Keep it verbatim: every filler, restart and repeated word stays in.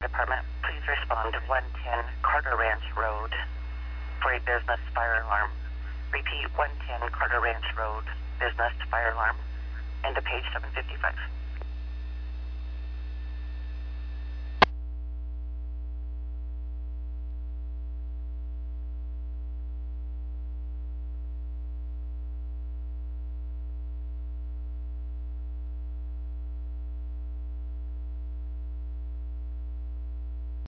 Department, please respond to one ten Carter Ranch Road for a business fire alarm. Repeat, one ten Carter Ranch Road, business fire alarm. End of page seven fifty-five.